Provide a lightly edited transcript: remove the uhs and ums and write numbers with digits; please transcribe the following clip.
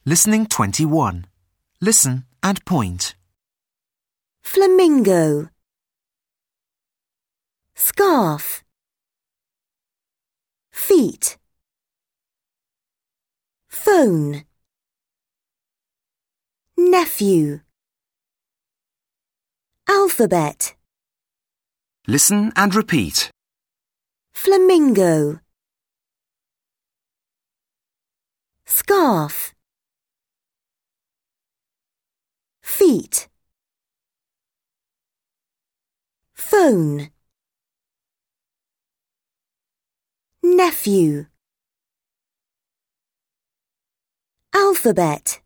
Listening 21. Listen and point. Flamingo. Scarf. Feet. Phone. Nephew. Alphabet. Listen and repeat. Flamingo. Scarf. Feet. Phone. Nephew. Alphabet.